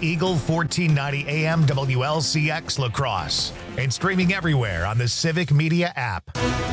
Eagle 1490 AM WLCX La Crosse and streaming everywhere on the Civic Media app.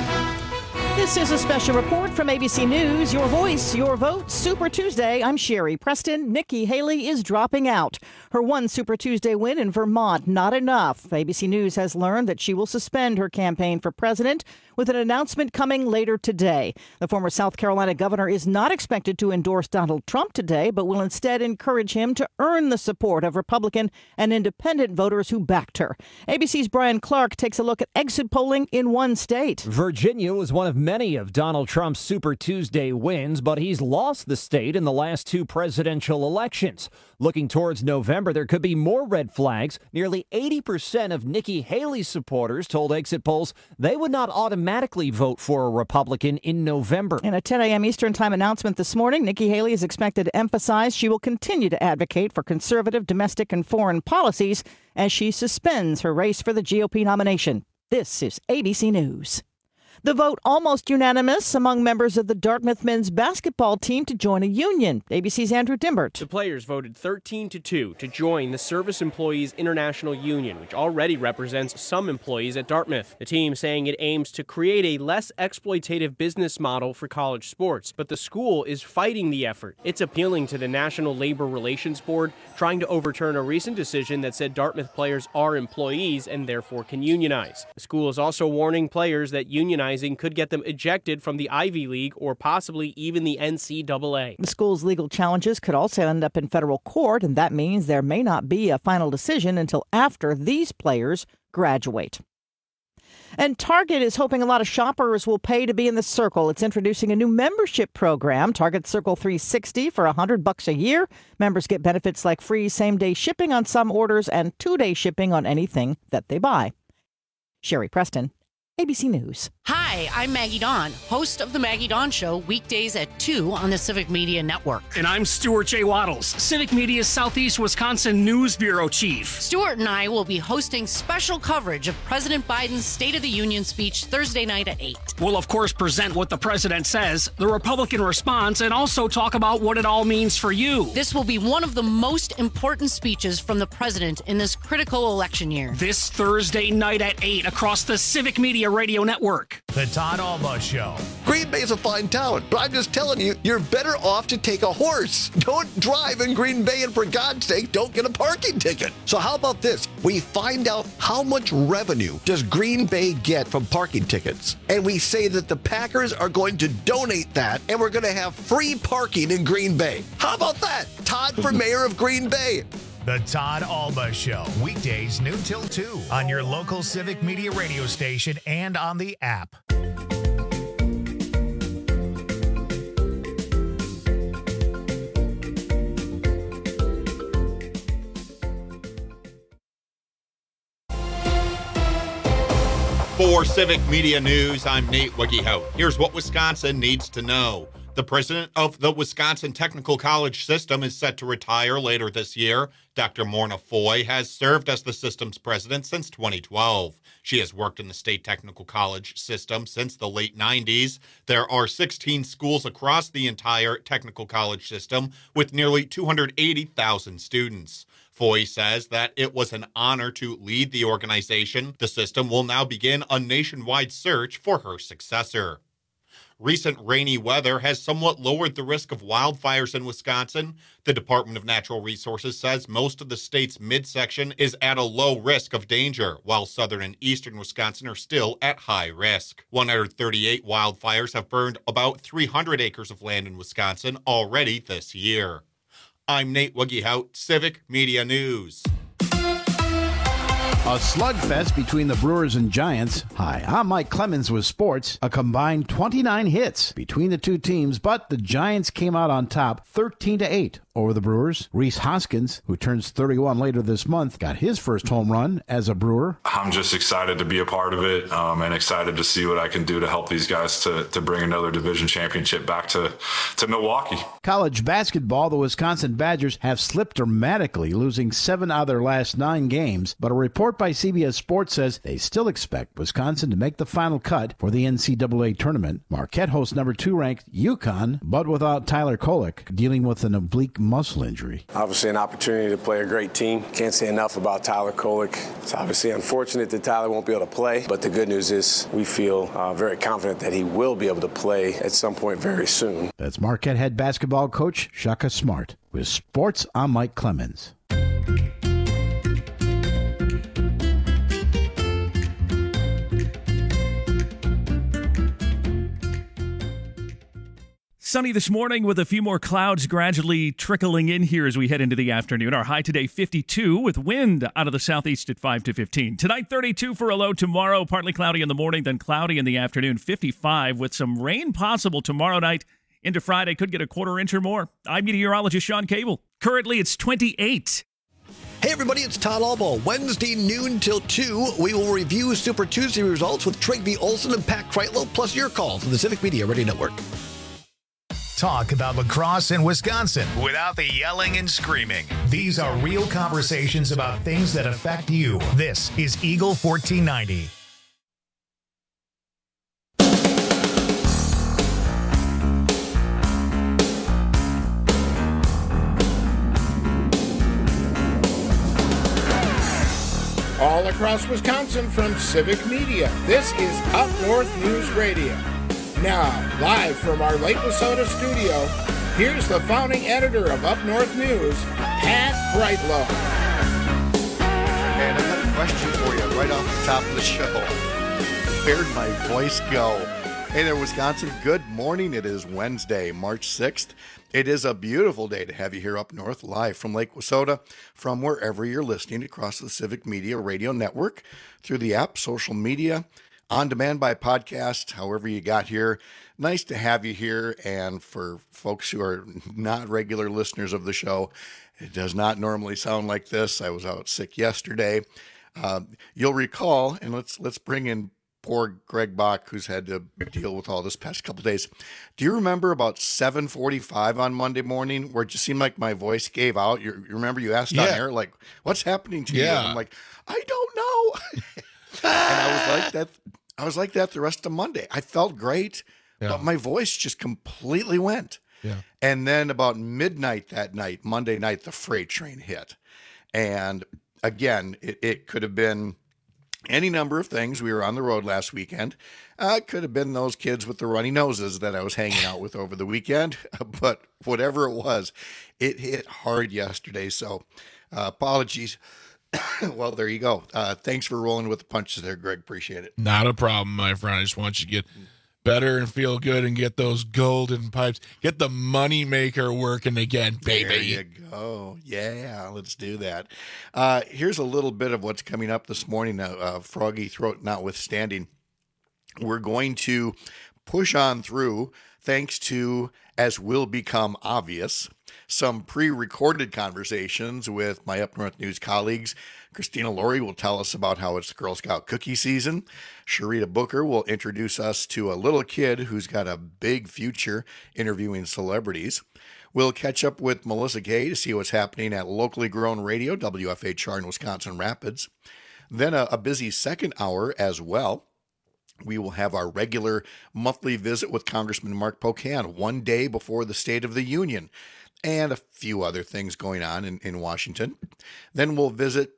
This is a special report from ABC News. Your voice, your vote. Super Tuesday. I'm Sherry Preston. Nikki Haley is dropping out. Her one Super Tuesday win in Vermont, not enough. ABC News has learned that she will suspend her campaign for president with an announcement coming later today. The former South Carolina governor is not expected to endorse Donald Trump today, but will instead encourage him to earn the support of Republican and independent voters who backed her. ABC's Brian Clark takes a look at exit polling in one state. Virginia was one of many of Donald Trump's Super Tuesday wins, but he's lost the state in the last two presidential elections. Looking towards November, there could be more red flags. Nearly 80% of Nikki Haley's supporters told exit polls they would not automatically vote for a Republican in November. In a 10 a.m. Eastern Time announcement this morning, Nikki Haley is expected to emphasize she will continue to advocate for conservative domestic and foreign policies as she suspends her race for the GOP nomination. This is ABC News. The vote almost unanimous among members of the Dartmouth men's basketball team to join a union. ABC's Andrew Dimbert. The players voted 13-2 to join the Service Employees International Union, which already represents some employees at Dartmouth. The team saying it aims to create a less exploitative business model for college sports, but the school is fighting the effort. It's appealing to the National Labor Relations Board, trying to overturn a recent decision that said Dartmouth players are employees and therefore can unionize. The school is also warning players that unionizing could get them ejected from the Ivy League or possibly even the NCAA. The school's legal challenges could also end up in federal court, and that means there may not be a final decision until after these players graduate. And Target is hoping a lot of shoppers will pay to be in the Circle. It's introducing a new membership program, Target Circle 360, for $100 a year. Members get benefits like free same-day shipping on some orders and two-day shipping on anything that they buy. Sherry Preston, ABC News. Hi, I'm Maggie Dawn, host of The Maggie Dawn Show, weekdays at 2 on the Civic Media Network. And I'm Stuart J. Waddles, Civic Media's Southeast Wisconsin News Bureau Chief. Stuart and I will be hosting special coverage of President Biden's State of the Union speech Thursday night at 8. We'll, of course, present what the president says, the Republican response, and also talk about what it all means for you. This will be one of the most important speeches from the president in this critical election year. This Thursday night at 8 across the Civic Media Radio Network. The Todd Alba Show. Green Bay's a fine town, but I'm just telling you, you're better off to take a horse. Don't drive in Green Bay, and for God's sake, don't get a parking ticket. So how about this? We find out how much revenue does Green Bay get from parking tickets, and we say that the Packers are going to donate that, and we're going to have free parking in Green Bay. How about that? Todd for mayor of Green Bay. The Todd Alba Show, weekdays noon till 2 on your local Civic Media radio station and on the app. For Civic Media News, I'm Nate Wiggyhout. Here's what Wisconsin needs to know. The president of the Wisconsin Technical College System is set to retire later this year. Dr. Morna Foy has served as the system's president since 2012. She has worked in the state technical college system since the late 90s. There are 16 schools across the entire technical college system with nearly 280,000 students. Foy says that it was an honor to lead the organization. The system will now begin a nationwide search for her successor. Recent rainy weather has somewhat lowered the risk of wildfires in Wisconsin. The Department of Natural Resources says most of the state's midsection is at a low risk of danger, while southern and eastern Wisconsin are still at high risk. 138 wildfires have burned about 300 acres of land in Wisconsin already this year. I'm Nate Wiggyhout, Civic Media News. A slugfest between the Brewers and Giants. Hi, I'm Mike Clemens with sports. A combined 29 hits between the two teams, but the Giants came out on top 13-8 over the Brewers. Rhys Hoskins, who turns 31 later this month, got his first home run as a Brewer. I'm just excited to be a part of it and excited to see what I can do to help these guys to bring another division championship back to Milwaukee. College basketball, the Wisconsin Badgers have slipped dramatically, losing 7 out of their last 9 games, but a report by CBS Sports says they still expect Wisconsin to make the final cut for the NCAA tournament. Marquette hosts number 2 ranked UConn, but without Tyler Kolek, dealing with an oblique muscle injury. Obviously an opportunity to play a great team. Can't say enough about Tyler Kolek. It's obviously unfortunate that Tyler won't be able to play, but the good news is we feel very confident that he will be able to play at some point very soon. That's Marquette head basketball coach Shaka Smart. With sports, I'm Mike Clemens. Sunny this morning with a few more clouds gradually trickling in here as we head into the afternoon. Our high today 52 with wind out of the southeast at 5 to 15. Tonight 32 for a low. Tomorrow partly cloudy in the morning, then cloudy in the afternoon. 55 with some rain possible tomorrow night into Friday. Could get a quarter inch or more. I'm meteorologist Sean Cable. Currently it's 28. Hey everybody, it's Todd Albaugh. Wednesday noon till 2, we will review Super Tuesday results with Trygve Olsen and Pat Kreitlow, plus your calls from the Civic Media Radio Network. Talk about lacrosse in Wisconsin without the yelling and screaming. These are real conversations about things that affect you. This is Eagle 1490. All across Wisconsin from Civic Media, this is Up North News Radio. Now, live from our Lake Wissota studio, here's the founding editor of Up North News, Pat Kreitlow. And I've got a question for you right off the top of the show. Where'd my voice go? Hey there, Wisconsin. Good morning. It is Wednesday, March 6th. It is a beautiful day to have you here up north, live from Lake Wissota, from wherever you're listening across the Civic Media Radio Network, through the app, social media, on demand by podcast, however you got here. Nice to have you here. And for folks who are not regular listeners of the show, it does not normally sound like this. I was out sick yesterday. You'll recall, and let's bring in poor Greg Bach, who's had to deal with all this past couple days. Do you remember about 7:45 on Monday morning where it just seemed like my voice gave out? You remember you asked on air, like, what's happening to you? And I'm like, I don't know. And I was like that the rest of Monday. I felt great, but my voice just completely went. Yeah. And then about midnight that night, Monday night, the freight train hit. And again, it could have been any number of things. We were on the road last weekend. It could have been those kids with the runny noses that I was hanging out with over the weekend. But whatever it was, it hit hard yesterday. So apologies. Well, there you go. Thanks for rolling with the punches there, Greg. Appreciate it. Not a problem, my friend. I just want you to get better and feel good and get those golden pipes. Get the money maker working again, baby. There you go. Yeah, let's do that. Here's a little bit of what's coming up this morning, froggy throat notwithstanding. We're going to push on through, thanks to, as will become obvious, some pre-recorded conversations with my Up North News colleagues. Christina Laurie will tell us about how it's Girl Scout cookie season. Sharita Booker will introduce us to a little kid who's got a big future interviewing celebrities. We'll catch up with Melissa Kay to see what's happening at locally grown radio, WFHR in Wisconsin Rapids. Then a busy second hour as well. We will have our regular monthly visit with Congressman Mark Pocan one day before the State of the Union, and a few other things going on in Washington. Then we'll visit,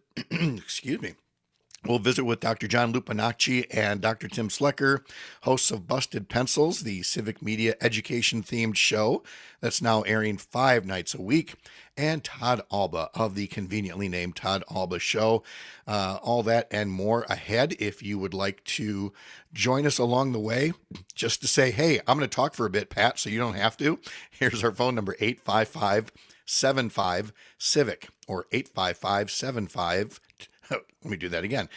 we'll visit with Dr. John Lupinacci and Dr. Tim Slecker, hosts of Busted Pencils, the Civic Media education-themed show that's now airing 5 nights a week, and Todd Alba of the conveniently named Todd Alba Show. All that and more ahead. If you would like to join us along the way, just to say, hey, I'm going to talk for a bit, Pat, so you don't have to. Here's our phone number, 855-75-CIVIC, or 855-75, let me do that again,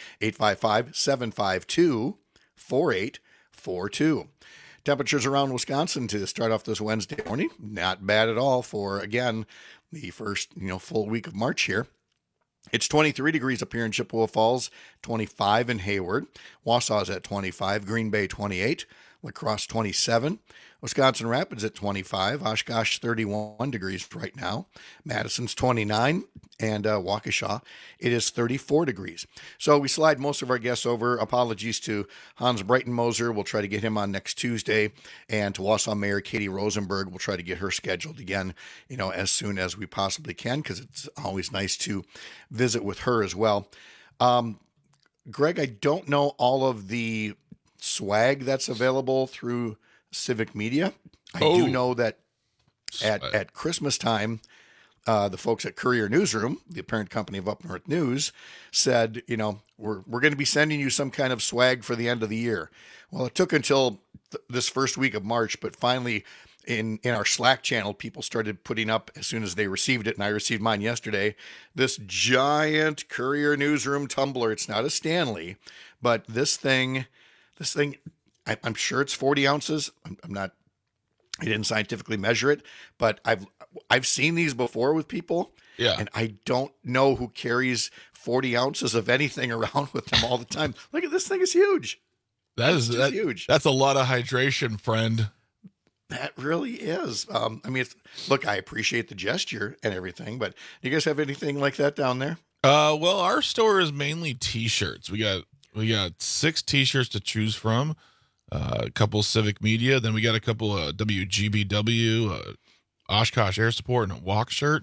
855-752-4842. Temperatures around Wisconsin to start off this Wednesday morning, not bad at all for, again, the first full week of March here. It's 23 degrees up here in Chippewa Falls, 25 in Hayward. Wausau's at 25, Green Bay 28, La Crosse 27, Wisconsin Rapids at 25, Oshkosh 31 degrees right now, Madison's 29, and Waukesha, it is 34 degrees. So we slide most of our guests over. Apologies to Hans Breitenmoser. We'll try to get him on next Tuesday. And to Wausau Mayor Katie Rosenberg, we'll try to get her scheduled again, as soon as we possibly can, because it's always nice to visit with her as well. Greg, I don't know all of the swag that's available through Civic Media. I do know that at Christmas time, the folks at Courier Newsroom, the parent company of Up North News, said, we're going to be sending you some kind of swag for the end of the year. Well, it took until this first week of March, but finally in our Slack channel, people started putting up as soon as they received it, and I received mine yesterday, this giant Courier Newsroom tumbler. It's not a Stanley, but this thing, I'm sure it's 40 ounces. I didn't scientifically measure it, but I've seen these before with people. Yeah. And I don't know who carries 40 ounces of anything around with them all the time. Look at this thing, is huge. That's huge. That's a lot of hydration, friend. That really is. Look, I appreciate the gesture and everything, but do you guys have anything like that down there? Well, our store is mainly T-shirts. We got 6 T-shirts to choose from. A couple Civic Media, then we got a couple WGBW, Oshkosh Air Support, and a Waukesha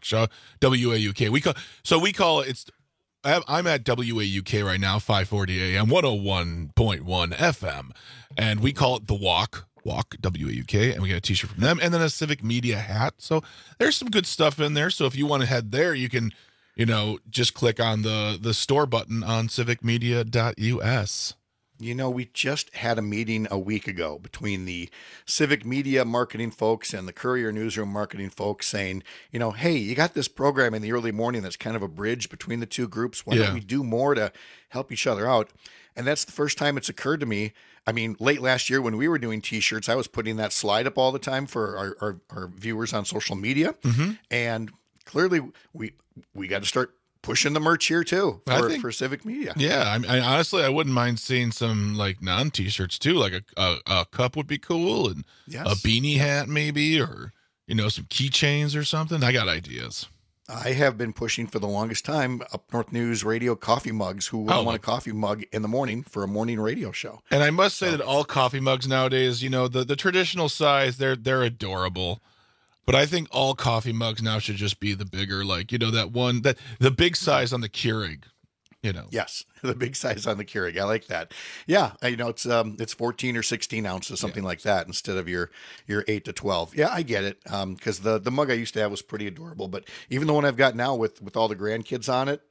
WAUK. We call it. I'm at WAUK right now, 540 AM, 101.1 FM, and we call it the Walk WAUK, and we got a T-shirt from them, and then a Civic Media hat. So there's some good stuff in there. So if you want to head there, you can, just click on the store button on civicmedia.us. We just had a meeting a week ago between the Civic Media marketing folks and the Courier Newsroom marketing folks saying, hey, you got this program in the early morning that's kind of a bridge between the two groups. Why don't we do more to help each other out? And that's the first time it's occurred to me. I mean, late last year when we were doing T-shirts, I was putting that slide up all the time for our viewers on social media. Mm-hmm. And clearly we got to start pushing the merch here too for Civic Media. Yeah, I honestly, I wouldn't mind seeing some like non-T-shirts too. Like a cup would be cool, and a beanie hat maybe, or some keychains or something. I got ideas. I have been pushing for the longest time Up North News radio coffee mugs. Who would want a coffee mug in the morning for a morning radio show? And I must say that all coffee mugs nowadays, the traditional size, they're adorable. But I think all coffee mugs now should just be the bigger, the big size on the Keurig, Yes, the big size on the Keurig. I like that. Yeah, it's 14 or 16 ounces, something like that, instead of your 8 to 12. Yeah, I get it. Because the mug I used to have was pretty adorable, but even the one I've got now with all the grandkids on it,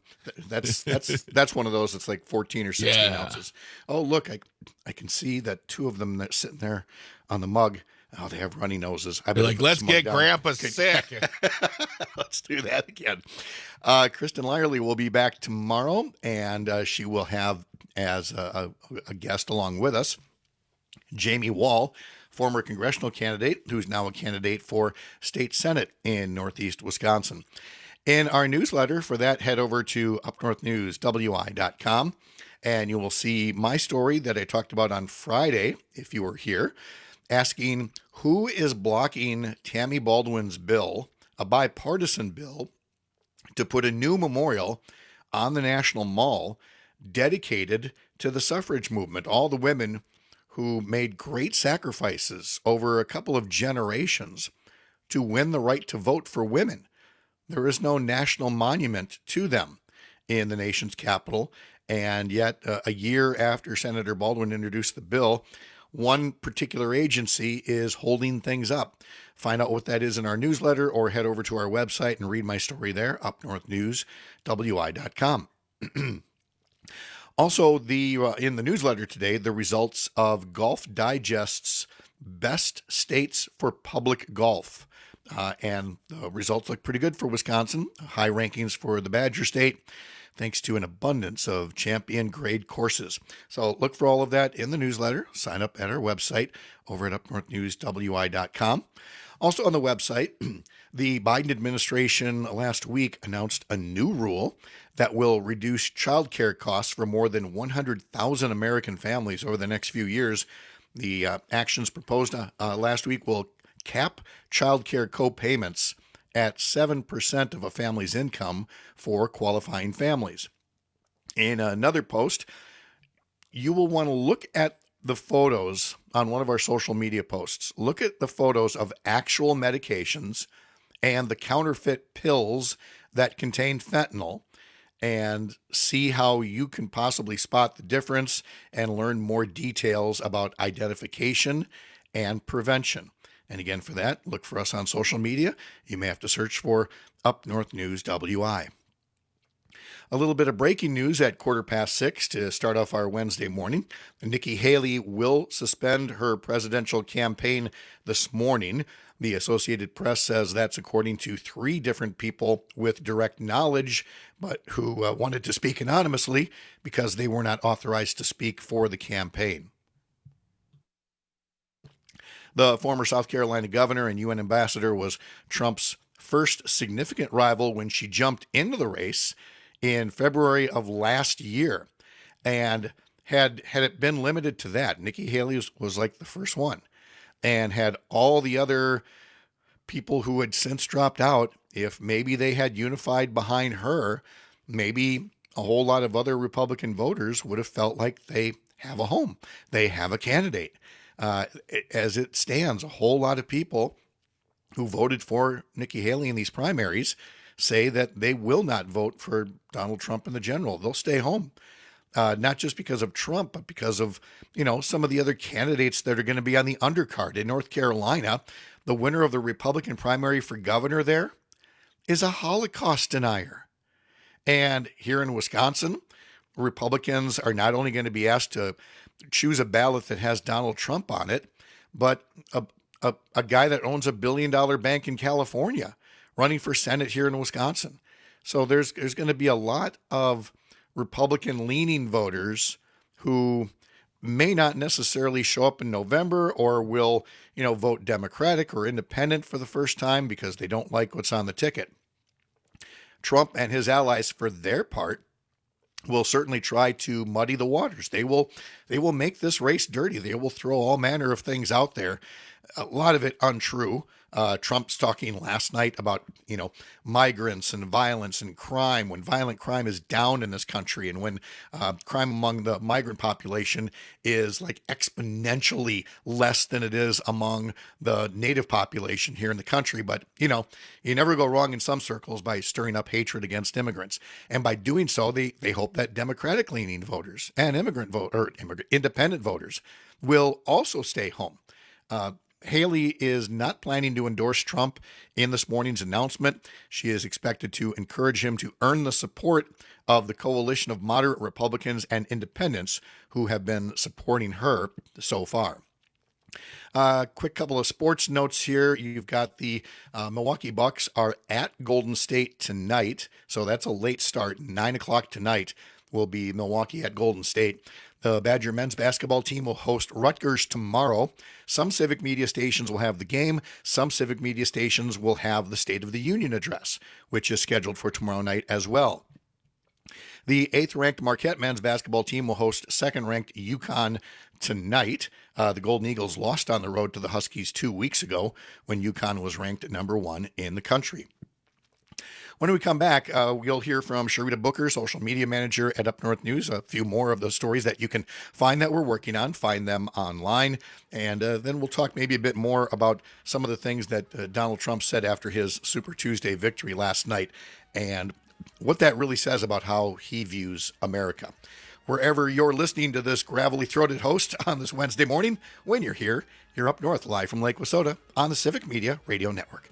that's one of those that's like 14 or 16 ounces. Oh, look, I can see that 2 of them that's sitting there on the mug. Oh, they have runny noses. I'd be like, let's get Grandpa sick. Let's do that again. Kristen Lyerly will be back tomorrow, and she will have as a guest along with us Jamie Wall, former congressional candidate who's now a candidate for state senate in Northeast Wisconsin. In our newsletter for that, head over to upnorthnewswi.com, and you will see my story that I talked about on Friday, if you were here, asking who is blocking Tammy Baldwin's bill, a bipartisan bill, to put a new memorial on the National Mall dedicated to the suffrage movement, all the women who made great sacrifices over a couple of generations to win the right to vote for women. There is no national monument to them in the nation's capital, and yet a year after Senator Baldwin introduced the bill, one particular agency is holding things up. Find out what that is in our newsletter, or head over to our website and read my story there, upnorthnewswi.com. Also, in the newsletter today, the results of Golf Digest's Best States for Public Golf. And the results look pretty good for Wisconsin. High rankings for the Badger State, thanks to an abundance of champion grade courses. So look for all of that in the newsletter. Sign up at our website over at upnorthnewswi.com. Also on the website, the Biden administration last week announced a new rule that will reduce child care costs for more than 100,000 American families over the next few years The actions proposed last week will cap child care co-payments at 7% of a family's income for qualifying families. In another post, you will want to look at the photos on one of our social media posts. Look at the photos of actual medications and the counterfeit pills that contain fentanyl and see how you can possibly spot the difference and learn more details about identification and prevention. And again, for that, look for us on social media. You may have to search for Up North News WI. A little bit of breaking news at 6:15 to start off our Wednesday morning. Nikki Haley will suspend her presidential campaign this morning. The Associated Press says that's according to 3 different people with direct knowledge, but who wanted to speak anonymously because they were not authorized to speak for the campaign. The former South Carolina governor and UN ambassador was Trump's first significant rival when she jumped into the race in February of last year. And had it been limited to that, Nikki Haley was like the first one. And had all the other people who had since dropped out, if maybe they had unified behind her, maybe a whole lot of other Republican voters would have felt like they have a home. They have a candidate. As it stands, a whole lot of people who voted for Nikki Haley in these primaries say that they will not vote for Donald Trump in the general. They'll stay home. Not just because of Trump, but because of, some of the other candidates that are going to be on the undercard. In North Carolina, the winner of the Republican primary for governor there is a Holocaust denier. And here in Wisconsin, Republicans are not only going to be asked to choose a ballot that has Donald Trump on it, but a guy that owns $1 billion bank in California running for Senate here in Wisconsin. So there's going to be a lot of Republican-leaning voters who may not necessarily show up in November or will, vote Democratic or Independent for the first time because they don't like what's on the ticket. Trump and his allies, for their part, will certainly try to muddy the waters. They will make this race dirty. They will throw all manner of things out there, a lot of it untrue. Trump's talking last night about, migrants and violence and crime, when violent crime is down in this country and when crime among the migrant population is like exponentially less than it is among the native population here in the country. But, you never go wrong in some circles by stirring up hatred against immigrants. And by doing so, they hope that Democratic-leaning voters and independent voters will also stay home. Haley is not planning to endorse Trump in this morning's announcement. She is expected to encourage him to earn the support of the coalition of moderate Republicans and independents who have been supporting her so far. Quick couple of sports notes here. You've got the Milwaukee Bucks are at Golden State tonight, so that's a late start. 9 o'clock tonight will be Milwaukee at Golden State. The Badger men's basketball team will host Rutgers tomorrow. Some civic media stations will have the game. Some civic media stations will have the State of the Union address, which is scheduled for tomorrow night as well. The 8th-ranked Marquette men's basketball team will host 2nd-ranked UConn tonight. The Golden Eagles lost on the road to the Huskies 2 weeks ago when UConn was ranked number 1 in the country. When we come back, we'll hear from Sharita Booker, social media manager at Up North News, a few more of the stories that you can find that we're working on, find them online. And then we'll talk maybe a bit more about some of the things that Donald Trump said after his Super Tuesday victory last night and what that really says about how he views America. Wherever you're listening to this gravelly-throated host on this Wednesday morning, when you're here, you're Up North, live from Lake Wissota on the Civic Media Radio Network.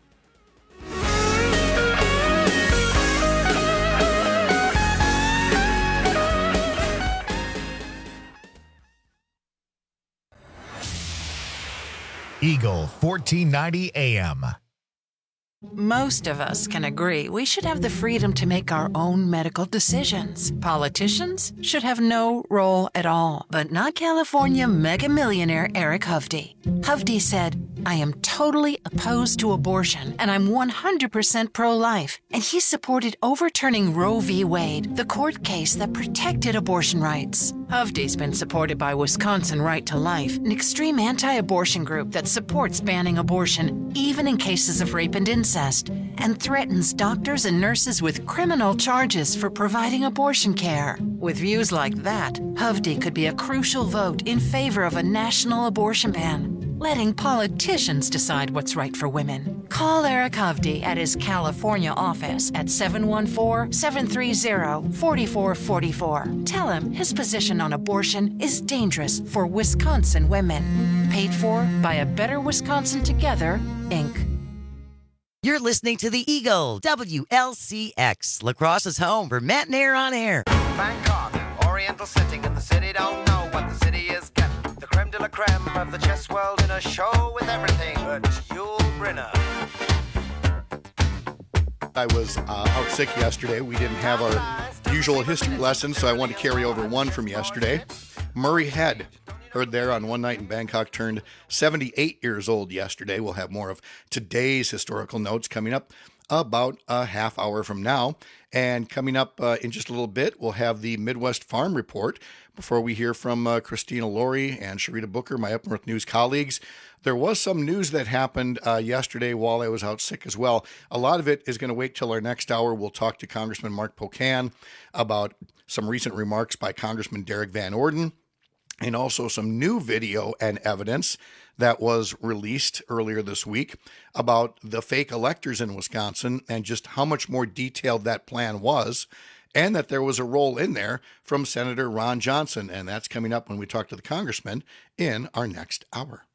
Eagle 1490 AM. Most of us can agree we should have the freedom to make our own medical decisions. Politicians should have no role at all, but not California mega millionaire Eric Hovde. Hovde said, I am totally opposed to abortion, and I'm 100% pro-life. And he supported overturning Roe v. Wade, the court case that protected abortion rights. Hovde's been supported by Wisconsin Right to Life, an extreme anti-abortion group that supports banning abortion, even in cases of rape and incest, and threatens doctors and nurses with criminal charges for providing abortion care. With views like that, Hovde could be a crucial vote in favor of a national abortion ban, letting politicians decide what's right for women. Call Eric Hovde at his California office at 714-730-4444. Tell him his position on abortion is dangerous for Wisconsin women. Paid for by A Better Wisconsin Together, Inc. You're listening to the Eagle, WLCX, La Crosse's home for Matt and Air on Air. Bangkok, Oriental sitting in the city, don't know what the city is getting. The creme de la creme of the chess world in a show with everything but Yul Brynner. I was out sick yesterday. We didn't have our usual history lesson, so I wanted to carry over one from yesterday. Murray Head, heard there on One Night in Bangkok, turned 78 years old yesterday. We'll have more of today's historical notes coming up about a half hour from now. And coming up in just a little bit, we'll have the Midwest Farm Report before we hear from Christina Laurie and Sharita Booker, my Up North News colleagues. There was some news that happened yesterday while I was out sick as well. A lot of it is going to wait till our next hour. We'll talk to Congressman Mark Pocan about some recent remarks by Congressman Derek Van Orden, and also some new video and evidence that was released earlier this week about the fake electors in Wisconsin and just how much more detailed that plan was, and that there was a role in there from Senator Ron Johnson. And that's coming up when we talk to the congressman in our next hour.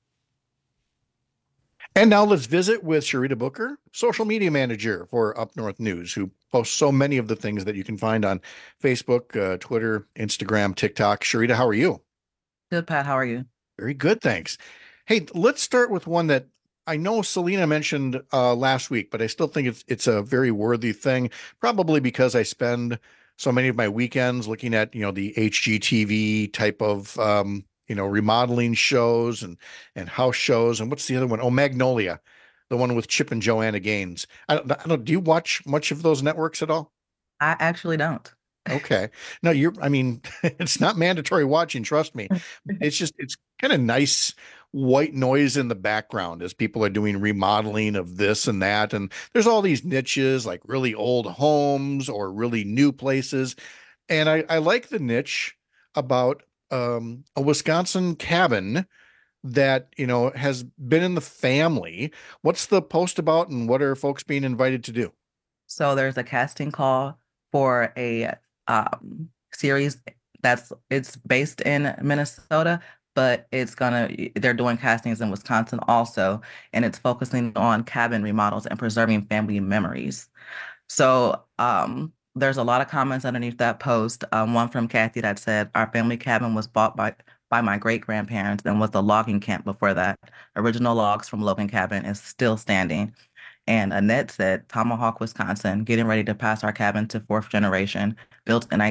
And now let's visit with Sharita Booker, social media manager for Up North News, who posts so many of the things that you can find on Facebook, Twitter, Instagram, TikTok. Sharita, how are you? Good, Pat. How are you? Very good, thanks. Hey, let's start with one that I know Selena mentioned last week, but I still think it's a very worthy thing, probably because I spend so many of my weekends looking at, the HGTV type of, remodeling shows and house shows. And what's the other one? Oh, Magnolia, the one with Chip and Joanna Gaines. I don't, do you watch much of those networks at all? I actually don't. Okay. No, it's not mandatory watching, trust me. It's kind of nice white noise in the background as people are doing remodeling of this and that. And there's all these niches, like really old homes or really new places. And I like the niche about a Wisconsin cabin that, has been in the family. What's the post about, and what are folks being invited to do? So there's a casting call for a series it's based in Minnesota, but they're doing castings in Wisconsin also, and it's focusing on cabin remodels and preserving family memories. So there's a lot of comments underneath that post. One from Kathy that said, "Our family cabin was bought by my great-grandparents and was a logging camp before that. Original logs from Logan Cabin is still standing." And Annette said, "Tomahawk, Wisconsin, getting ready to pass our cabin to fourth generation, built in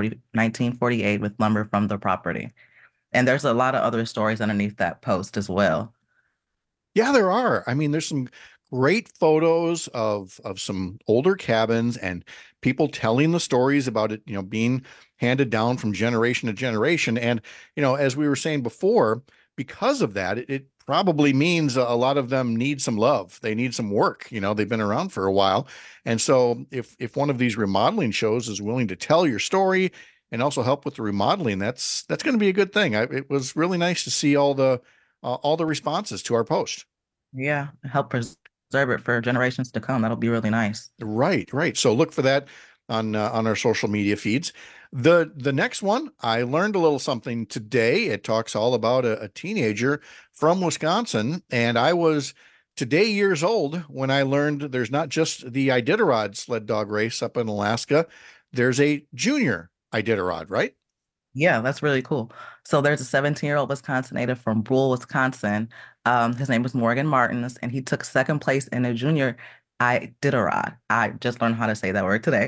1948 with lumber from the property." And there's a lot of other stories underneath that post as well. Yeah, there are. I mean, there's some great photos of some older cabins and people telling the stories about it, being handed down from generation to generation. And, as we were saying before, because of that, it probably means a lot of them need some love. They need some work. They've been around for a while. And so if one of these remodeling shows is willing to tell your story and also help with the remodeling, that's going to be a good thing. It was really nice to see all the responses to our post. Yeah, help preserve it for generations to come. That'll be really nice. Right. So look for that on our social media feeds. The next one, I learned a little something today. It talks all about a teenager from Wisconsin, and I was today years old when I learned there's not just the Iditarod sled dog race up in Alaska. There's a junior Iditarod, right? Yeah, that's really cool. So there's a 17-year-old Wisconsin native from Brule, Wisconsin. His name was Morgan Martins, and he took second place in a junior Iditarod. I just learned how to say that word today.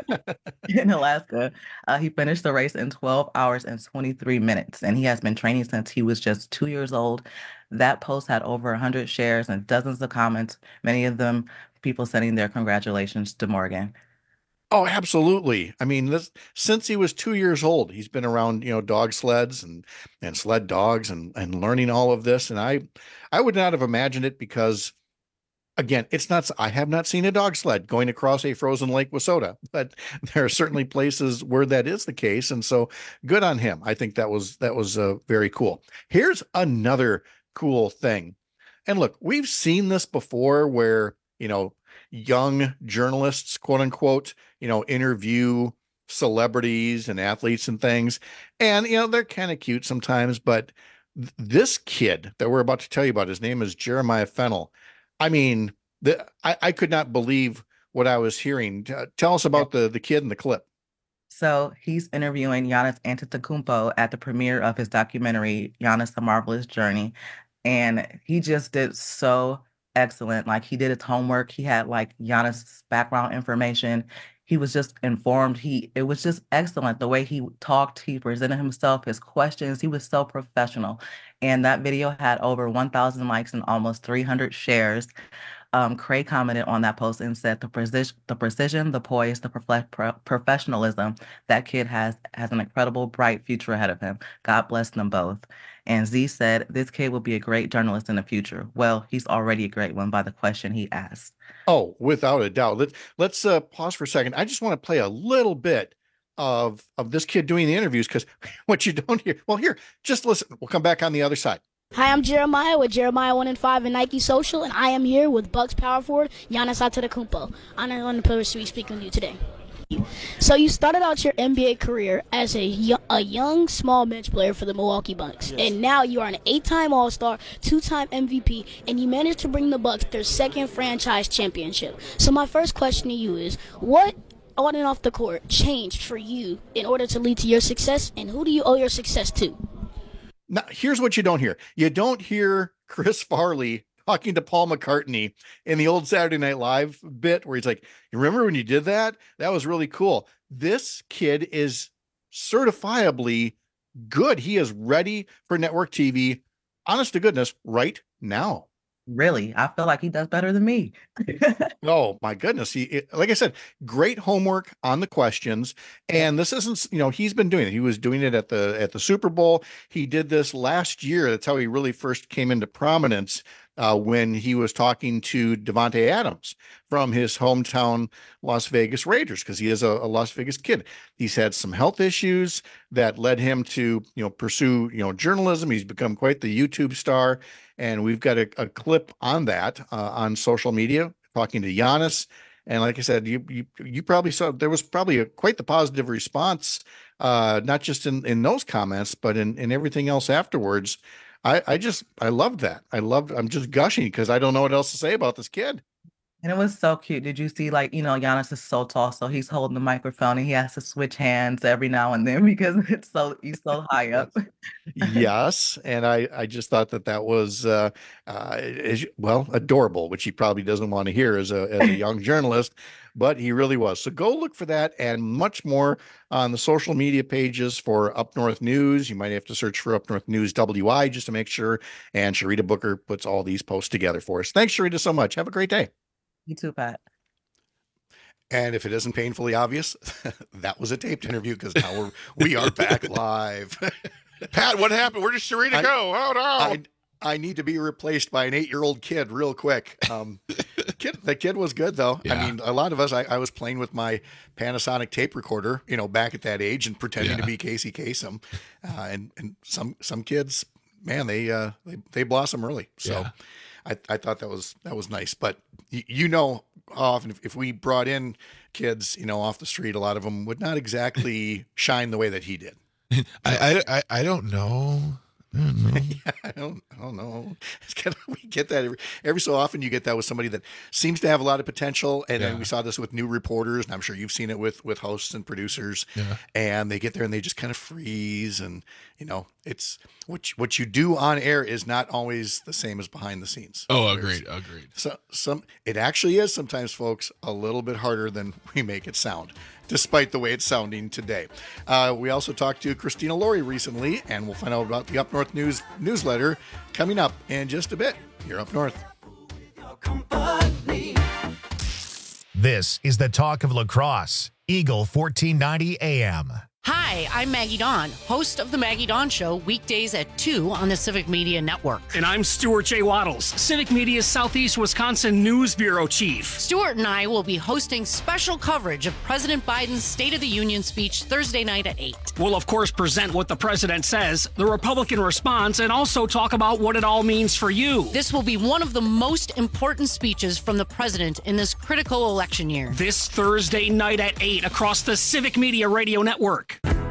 In Alaska. He finished the race in 12 hours and 23 minutes, and he has been training since he was just 2 years old. That post had over 100 shares and dozens of comments, many of them people sending their congratulations to Morgan. Oh, absolutely. I mean, since he was 2 years old, he's been around, dog sleds and sled dogs and learning all of this. And I would not have imagined it because, again, I have not seen a dog sled going across a frozen Lake Wissota, but there are certainly places where that is the case. And so good on him. I think that was very cool. Here's another cool thing. And look, we've seen this before where, young journalists, quote unquote, interview celebrities and athletes and things. And, they're kind of cute sometimes, but this kid that we're about to tell you about, his name is Jeremiah Fennell. I mean, I could not believe what I was hearing. Tell us about the kid in the clip. So he's interviewing Giannis Antetokounmpo at the premiere of his documentary, Giannis: A Marvelous Journey. And he just did so excellent. Like, he did his homework. He had like Giannis' background information. He was just informed. It was just excellent. The way he talked, he presented himself, his questions, he was so professional. And that video had over 1,000 likes and almost 300 shares. Craig commented on that post and said, the precision, the poise, the professionalism, that kid has an incredible, bright future ahead of him. God bless them both. And Z said, this kid will be a great journalist in the future. Well, he's already a great one by the question he asked. Oh, without a doubt. Let's pause for a second. I just want to play a little bit of this kid doing the interviews, because what you don't hear. Well, here, just listen. We'll come back on the other side. Hi, I'm Jeremiah with Jeremiah 1 and 5 and Nike Social, and I am here with Bucks power forward Giannis Antetokounmpo. I'm on the privilege to be speaking with you today. So you started out your NBA career as a young small bench player for the Milwaukee Bucks, yes. And now you are an 8-time All-Star, 2-time MVP, and you managed to bring the Bucks their second franchise championship. So my first question to you is, what on and off the court changed for you in order to lead to your success, and who do you owe your success to? Now, here's what you don't hear. You don't hear Chris Farley talking to Paul McCartney in the old Saturday Night Live bit where he's like, you remember when you did that? That was really cool. This kid is certifiably good. He is ready for network TV, honest to goodness, right now. Really? I feel like he does better than me. Oh my goodness. Like I said, great homework on the questions. And this isn't, he's been doing it. He was doing it at the Super Bowl. He did this last year. That's how he really first came into prominence, when he was talking to Davante Adams from his hometown Las Vegas Raiders, because he is a Las Vegas kid. He's had some health issues that led him to, pursue, journalism. He's become quite the YouTube star. And we've got a clip on that on social media talking to Giannis. And like I said, you probably saw there was probably quite the positive response, not just in those comments, but in everything else afterwards. I loved that. I'm just gushing because I don't know what else to say about this kid. And it was so cute. Did you see, Giannis is so tall, so he's holding the microphone and he has to switch hands every now and then because he's so high up. Yes. And I just thought that was, adorable, which he probably doesn't want to hear as a young journalist, but he really was. So go look for that and much more on the social media pages for Up North News. You might have to search for Up North News WI just to make sure. And Sharita Booker puts all these posts together for us. Thanks, Sharita, so much. Have a great day. You too, Pat. And if it isn't painfully obvious, that was a taped interview because now we are back live. Pat, what happened? Where did Sharita go? Oh, no. I need to be replaced by an 8-year-old kid real quick. The kid was good, though. Yeah. I mean, a lot of us, I was playing with my Panasonic tape recorder, back at that age and pretending to be Casey Kasem. And some kids, man, they blossom early. So I thought that was nice. But often if we brought in kids, off the street, a lot of them would not exactly shine the way that he did. I don't know. I don't know. We get that every so often. You get that with somebody that seems to have a lot of potential, and then we saw this with new reporters, and I'm sure you've seen it with hosts and producers. Yeah. And they get there and they just kind of freeze, and it's what you do on air is not always the same as behind the scenes. Oh, agreed. So it actually is sometimes, folks, a little bit harder than we make it sound. despite the way it's sounding today. We also talked to Christina Laurie recently, and we'll find out about the Up North News newsletter coming up in just a bit here Up North. This is the talk of La Crosse, Eagle 1490 AM. Hi, I'm Maggie Dawn, host of The Maggie Dawn Show, weekdays at 2 on the Civic Media Network. And I'm Stuart J. Waddles, Civic Media's Southeast Wisconsin News Bureau Chief. Stuart and I will be hosting special coverage of President Biden's State of the Union speech Thursday night at 8. We'll, of course, present what the president says, the Republican response, and also talk about what it all means for you. This will be one of the most important speeches from the president in this critical election year. This Thursday night at 8 across the Civic Media Radio Network.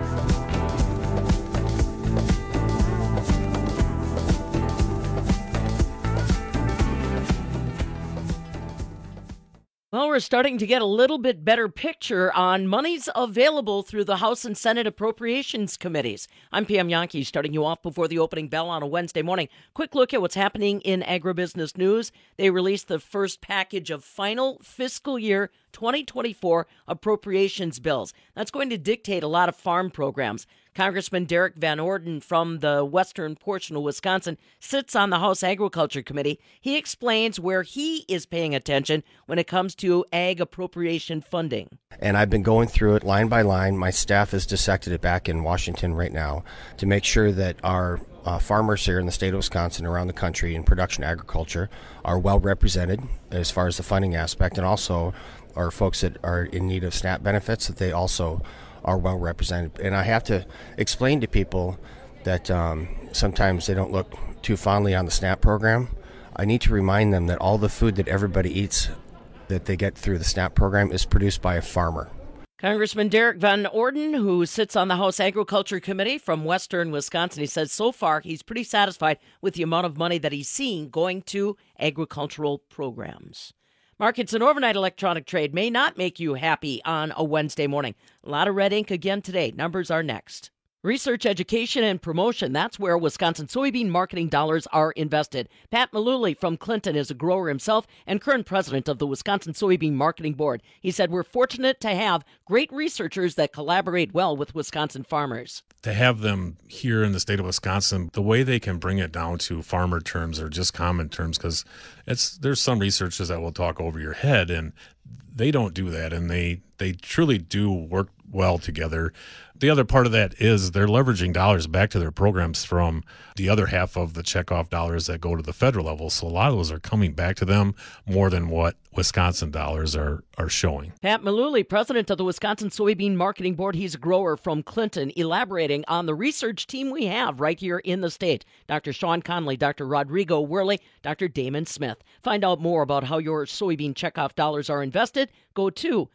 Well, we're starting to get a little bit better picture on monies available through the House and Senate Appropriations Committees. I'm Pam Yankee, starting you off before the opening bell on a Wednesday morning. Quick look at what's happening in agribusiness news. They released the first package of final fiscal year 2024 appropriations bills. That's going to dictate a lot of farm programs. Congressman Derek Van Orden from the western portion of Wisconsin sits on the House Agriculture Committee. He explains where he is paying attention when it comes to ag appropriation funding. And I've been going through it line by line. My staff has dissected it back in Washington right now to make sure that our farmers here in the state of Wisconsin, around the country in production agriculture, are well represented as far as the funding aspect, and also our folks that are in need of SNAP benefits, that they also are well represented. And I have to explain to people that sometimes they don't look too fondly on the SNAP program. I need to remind them that all the food that everybody eats that they get through the SNAP program is produced by a farmer. Congressman Derek Van Orden, who sits on the House Agriculture Committee from western Wisconsin, he says so far he's pretty satisfied with the amount of money that he's seeing going to agricultural programs. Markets and overnight electronic trade may not make you happy on a Wednesday morning. A lot of red ink again today. Numbers are next. Research, education, and promotion, that's where Wisconsin soybean marketing dollars are invested. Pat Malooly from Clinton is a grower himself and current president of the Wisconsin Soybean Marketing Board. He said, we're fortunate to have great researchers that collaborate well with Wisconsin farmers. To have them here in the state of Wisconsin, the way they can bring it down to farmer terms or just common terms, because there's some researchers that will talk over your head, and they don't do that, and they truly do work well together. The other part of that is they're leveraging dollars back to their programs from the other half of the checkoff dollars that go to the federal level. So a lot of those are coming back to them more than what Wisconsin dollars are showing. Pat Malooly, president of the Wisconsin Soybean Marketing Board, he's a grower from Clinton, elaborating on the research team we have right here in the state. Dr. Sean Conley, Dr. Rodrigo Worley, Dr. Damon Smith. Find out more about how your soybean checkoff dollars are invested. Go to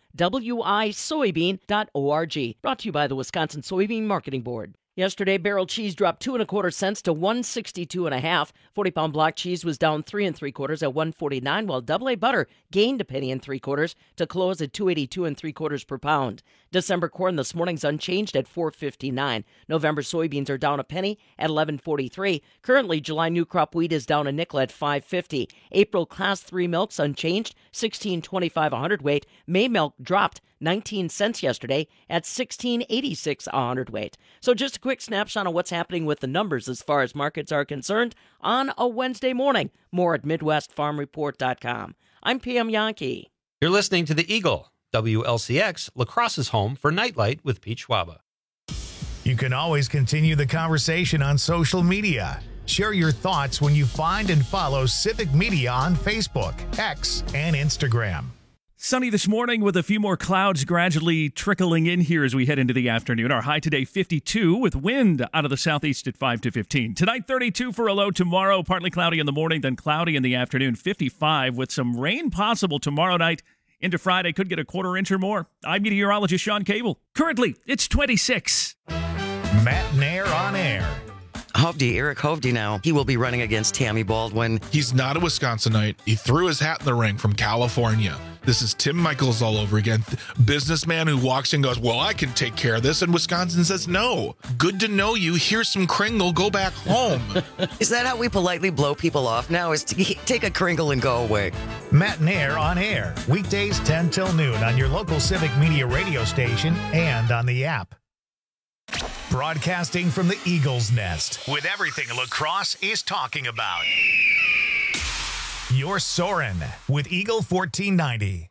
wisoybean.org. Brought to you by the Wisconsin Soybean Marketing Board. Yesterday, barrel cheese dropped 2 1/4 cents to 162 1/2. 40-pound block cheese was down 3 3/4 at 149, while AA butter gained a 1 3/4 to close at 282 3/4 per pound. December corn this morning's unchanged at 4.59. November soybeans are down a penny at 11.43. Currently, July new crop wheat is down a nickel at 5.50. April class 3 milks unchanged, 16.25 a hundredweight. May milk dropped 19 cents yesterday at 16.86 a hundredweight. So just a quick snapshot of what's happening with the numbers as far as markets are concerned on a Wednesday morning. More at MidwestFarmReport.com. I'm Pam Yankee. You're listening to The Eagle, WLCX, La Crosse's home for Nightlight with Pete Schwaba. You can always continue the conversation on social media. Share your thoughts when you find and follow Civic Media on Facebook, X, and Instagram. Sunny this morning with a few more clouds gradually trickling in here as we head into the afternoon. Our high today 52 with wind out of the southeast at 5 to 15. Tonight 32 for a low. Tomorrow partly cloudy in the morning, then cloudy in the afternoon. 55 with some rain possible tomorrow night into Friday. Could get a 1/4 inch or more. I'm meteorologist Sean Cable. Currently it's 26. Matt Nair on air. Hovde, Eric Hovde now. He will be running against Tammy Baldwin. He's not a Wisconsinite. He threw his hat in the ring from California. This is Tim Michaels all over again. Businessman who walks in and goes, well, I can take care of this. And Wisconsin says, no. Good to know you. Here's some Kringle. Go back home. Is that how we politely blow people off now? Is to take a Kringle and go away? Matt and Air on air. Weekdays 10 till noon on your local Civic Media radio station and on the app. Broadcasting from the Eagles Nest with everything lacrosse is talking about. You're Soarin' with Eagle 1490.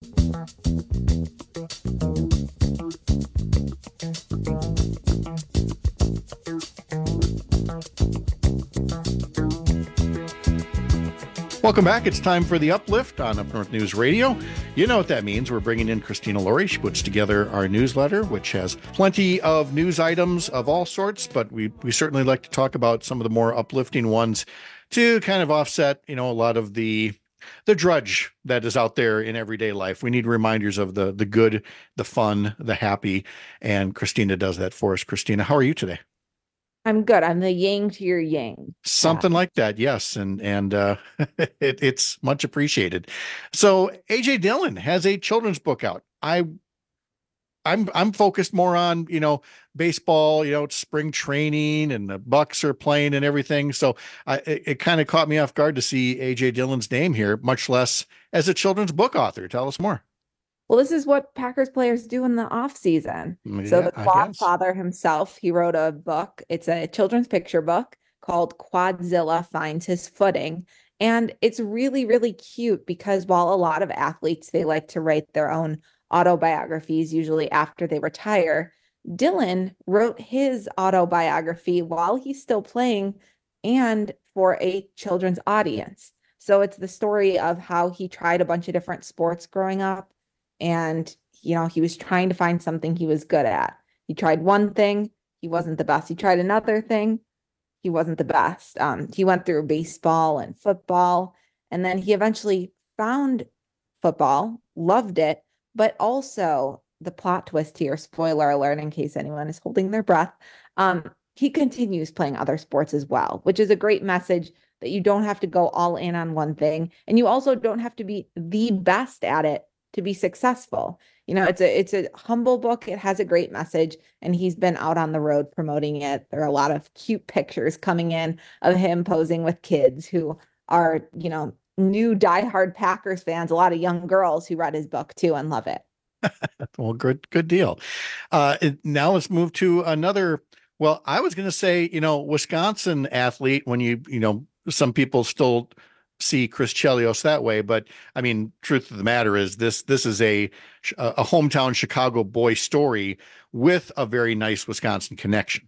Welcome back. It's time for the Uplift on Up North News Radio. You know what that means. We're bringing in Christina Laurie. She puts together our newsletter, which has plenty of news items of all sorts, but we certainly like to talk about some of the more uplifting ones to kind of offset, a lot of the drudge that is out there in everyday life. We need reminders of the good, the fun, the happy, and Christina does that for us. Christina, how are you today? I'm good. I'm the yang to your yang. Something like that, yes, and it's much appreciated. So AJ Dillon has a children's book out. I'm focused more on baseball. It's spring training and the Bucks are playing and everything. So it kind of caught me off guard to see AJ Dillon's name here, much less as a children's book author. Tell us more. Well, this is what Packers players do in the off season. Yeah, so the Quad Father himself, he wrote a book. It's a children's picture book called Quadzilla Finds His Footing. And it's really, really cute because while a lot of athletes, they like to write their own autobiographies, usually after they retire, Dillon wrote his autobiography while he's still playing and for a children's audience. So it's the story of how he tried a bunch of different sports growing up. And, he was trying to find something he was good at. He tried one thing, he wasn't the best. He tried another thing, he wasn't the best. He went through baseball and football, and then he eventually found football, loved it, but also the plot twist here, spoiler alert in case anyone is holding their breath, he continues playing other sports as well, which is a great message that you don't have to go all in on one thing. And you also don't have to be the best at it to be successful. It's a humble book. It has a great message, and he's been out on the road promoting it. There are a lot of cute pictures coming in of him posing with kids who are, new diehard Packers fans, a lot of young girls who read his book too and love it. Well, good deal. Now let's move to another, I was going to say, Wisconsin athlete when some people still see Chris Chelios that way, but I mean, truth of the matter is this is a hometown Chicago boy story with a very nice Wisconsin connection.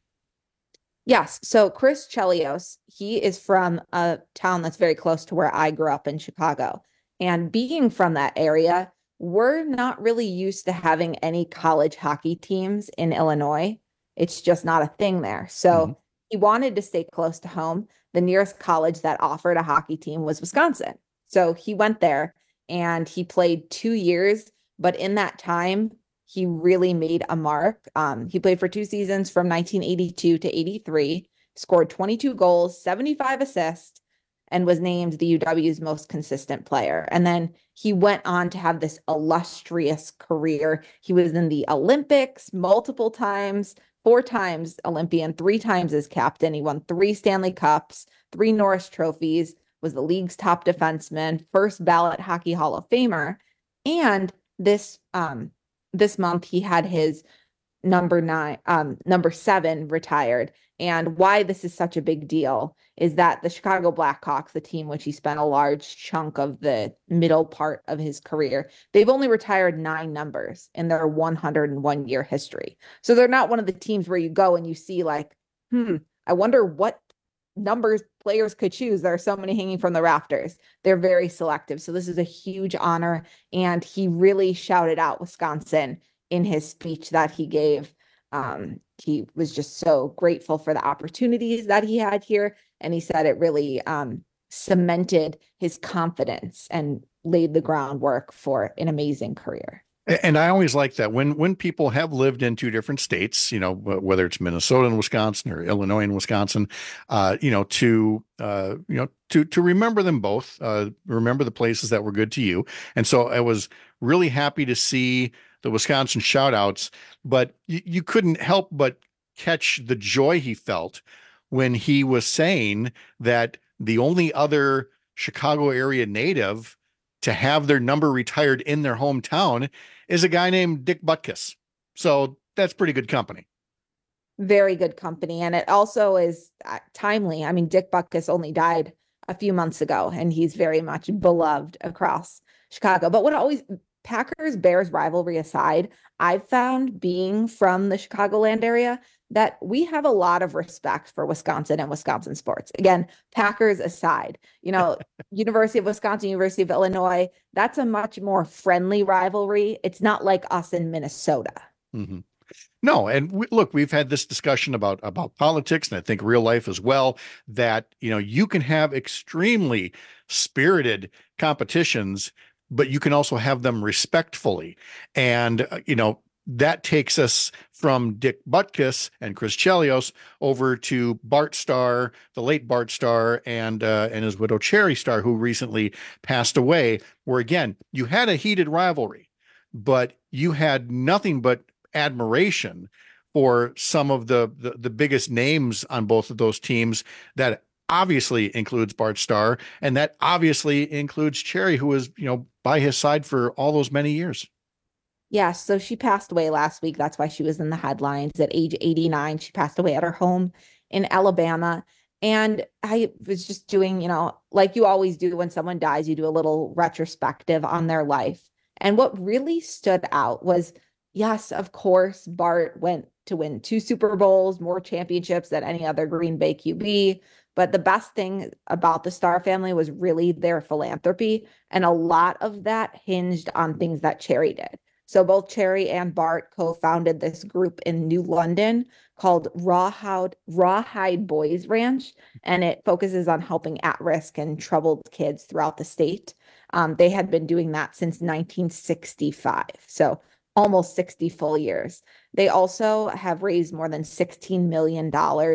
Yes. So Chris Chelios, he is from a town that's very close to where I grew up in Chicago. And being from that area, we're not really used to having any college hockey teams in Illinois. It's just not a thing there. So he wanted to stay close to home. The nearest college that offered a hockey team was Wisconsin. So he went there and he played 2 years, but in that time, he really made a mark. He played for 2 seasons from 1982 to 83, scored 22 goals, 75 assists, and was named the UW's most consistent player. And then he went on to have this illustrious career. He was in the Olympics multiple times, 4 times Olympian, 3 times as captain. He won 3 Stanley Cups, 3 Norris trophies, was the league's top defenseman, first ballot Hockey Hall of Famer. And this month he had his number 7 retired. And why this is such a big deal is that the Chicago Blackhawks, the team which he spent a large chunk of the middle part of his career, they've only retired 9 numbers in their 101-year history. So they're not one of the teams where you go and you see like, I wonder what numbers players could choose. There are so many hanging from the rafters. They're very selective. So this is a huge honor. And he really shouted out Wisconsin in his speech that he gave. He was just so grateful for the opportunities that he had here. And he said it really cemented his confidence and laid the groundwork for an amazing career. And I always like that when people have lived in two different states, whether it's Minnesota and Wisconsin or Illinois and Wisconsin, to remember them both, remember the places that were good to you. And so I was really happy to see the Wisconsin shout outs, but you couldn't help but catch the joy he felt when he was saying that the only other Chicago area native to have their number retired in their hometown is a guy named Dick Butkus. So that's pretty good company. Very good company. And it also is timely. I mean, Dick Butkus only died a few months ago, and he's very much beloved across Chicago. But Packers-Bears rivalry aside, I've found, being from the Chicagoland area, that we have a lot of respect for Wisconsin and Wisconsin sports. Again, Packers aside, University of Wisconsin, University of Illinois, that's a much more friendly rivalry. It's not like us in Minnesota. Mm-hmm. No. And we've had this discussion about politics, and I think real life as well, that, you can have extremely spirited competitions, but you can also have them respectfully. And, that takes us from Dick Butkus and Chris Chelios over to Bart Starr, the late Bart Starr, and his widow Cherry Starr, who recently passed away, where again, you had a heated rivalry, but you had nothing but admiration for some of the biggest names on both of those teams. That obviously includes Bart Starr, and that obviously includes Cherry, who was, by his side for all those many years. Yeah, so she passed away last week. That's why she was in the headlines at age 89. She passed away at her home in Alabama. And I was just doing, like you always do when someone dies, you do a little retrospective on their life. And what really stood out was, yes, of course, Bart went to win 2 Super Bowls, more championships than any other Green Bay QB. But the best thing about the Starr family was really their philanthropy. And a lot of that hinged on things that Cherry did. So both Cherry and Bart co-founded this group in New London called Rawhide Boys Ranch, and it focuses on helping at-risk and troubled kids throughout the state. They had been doing that since 1965, so almost 60 full years. They also have raised more than $16 million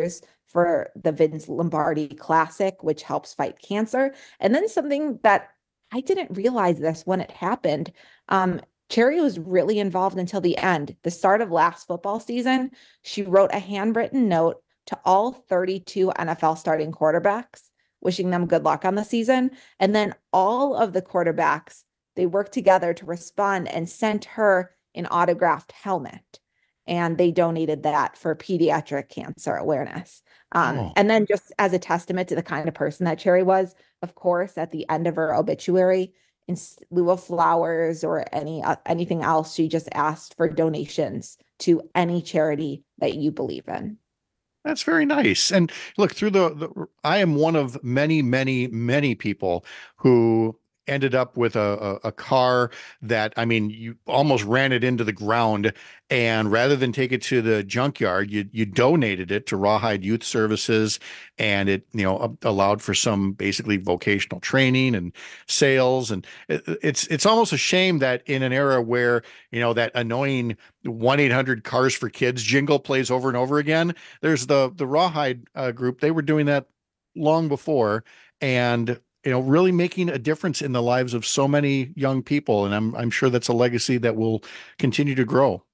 for the Vince Lombardi Classic, which helps fight cancer. And then something that I didn't realize this when it happened, Cherry was really involved until the end. The start of last football season, she wrote a handwritten note to all 32 NFL starting quarterbacks, wishing them good luck on the season. And then all of the quarterbacks, they worked together to respond and sent her an autographed helmet. And they donated that for pediatric cancer awareness. And then just as a testament to the kind of person that Cherry was, of course, at the end of her obituary, in lieu of flowers or anything else, she just asked for donations to any charity that you believe in. That's very nice. And look, through I am one of many, many, many people who ended up with a car that, I mean, you almost ran it into the ground, and rather than take it to the junkyard, you donated it to Rawhide Youth Services, and it, allowed for some basically vocational training and sales. And it's almost a shame that in an era where, that annoying 1-800 Cars for Kids jingle plays over and over again, there's the Rawhide group. They were doing that long before, and really making a difference in the lives of so many young people. And I'm sure that's a legacy that will continue to grow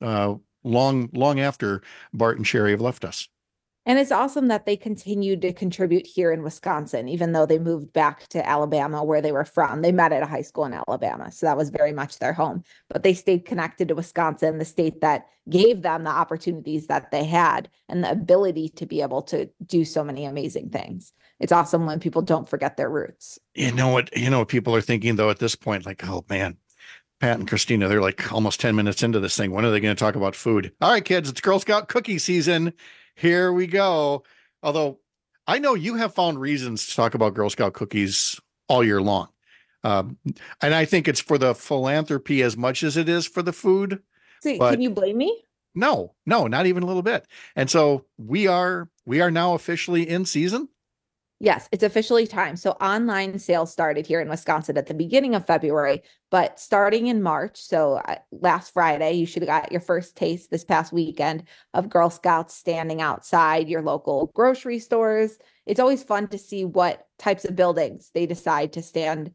long after Bart and Cherry have left us. And it's awesome that they continued to contribute here in Wisconsin, even though they moved back to Alabama where they were from. They met at a high school in Alabama, so that was very much their home. But they stayed connected to Wisconsin, the state that gave them the opportunities that they had and the ability to be able to do so many amazing things. It's awesome when people don't forget their roots. You know what people are thinking, though, at this point, like, oh, man, Pat and Christina, they're like almost 10 minutes into this thing. When are they going to talk about food? All right, kids, it's Girl Scout cookie season. Here we go. Although I know you have found reasons to talk about Girl Scout cookies all year long. And I think it's for the philanthropy as much as it is for the food. See, can you blame me? No, not even a little bit. And so we are now officially in season. Yes, it's officially time. So online sales started here in Wisconsin at the beginning of February, but starting in March, so last Friday, you should have got your first taste this past weekend of Girl Scouts standing outside your local grocery stores. It's always fun to see what types of buildings they decide to stand,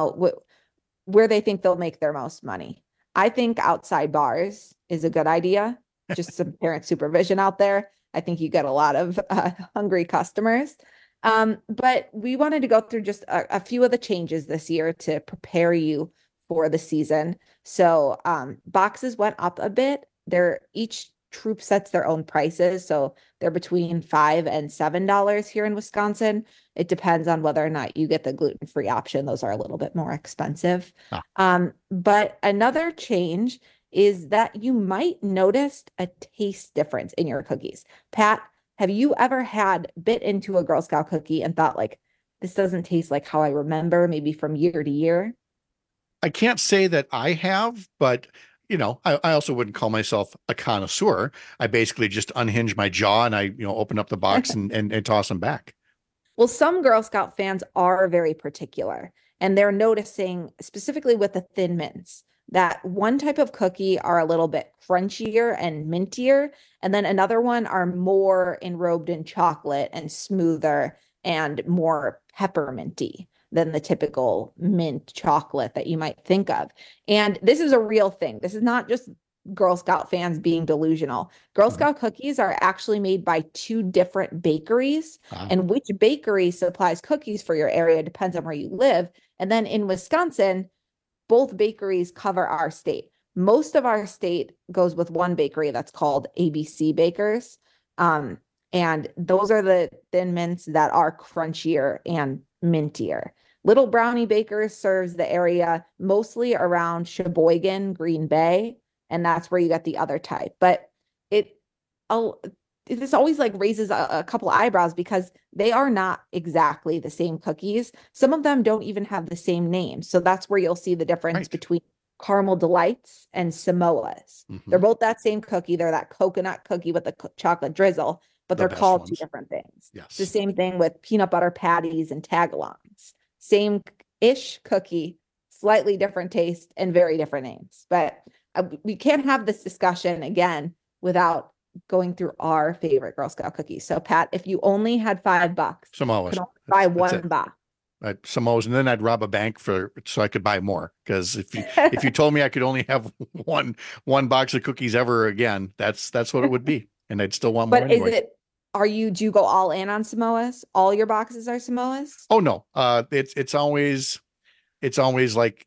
where they think they'll make their most money. I think outside bars is a good idea. Just some parent supervision out there. I think you get a lot of hungry customers. But we wanted to go through just a few of the changes this year to prepare you for the season. So boxes went up a bit. Each troop sets their own prices. So they're between $5 and $7 here in Wisconsin. It depends on whether or not you get the gluten-free option. Those are a little bit more expensive. But another change is that you might notice a taste difference in your cookies. Pat, have you ever bit into a Girl Scout cookie and thought like, this doesn't taste like how I remember, maybe from year to year? I can't say that I have, but I also wouldn't call myself a connoisseur. I basically just unhinge my jaw and I, open up the box and toss them back. Well, some Girl Scout fans are very particular, and they're noticing specifically with the Thin Mints that one type of cookie are a little bit crunchier and mintier, and then another one are more enrobed in chocolate and smoother and more pepperminty than the typical mint chocolate that you might think of. And this is a real thing. This is not just Girl Scout fans being delusional. Girl Scout cookies are actually made by two different bakeries, and which bakery supplies cookies for your area depends on where you live. And then in Wisconsin, both bakeries cover our state. Most of our state goes with one bakery that's called ABC Bakers. And those are the Thin Mints that are crunchier and mintier. Little Brownie Bakers serves the area mostly around Sheboygan, Green Bay, and that's where you get the other type. But this always like raises a couple eyebrows because they are not exactly the same cookies. Some of them don't even have the same name. So that's where you'll see the difference between Caramel Delights and Samoas. They're both that same cookie. They're that coconut cookie with the chocolate drizzle, but they're called two different things. Yes. It's the same thing with peanut butter patties and tagalongs. Same-ish cookie, slightly different taste and very different names. But we can't have this discussion again without going through our favorite Girl Scout cookies. So Pat, if you only had $5, Samoas, could only buy one box. Samoas, and then I'd rob a bank so I could buy more. Because if you told me I could only have one box of cookies ever again, that's what it would be, and I'd still want more. But anyway. Do you go all in on Samoas? All your boxes are Samoas? Oh no, it's always like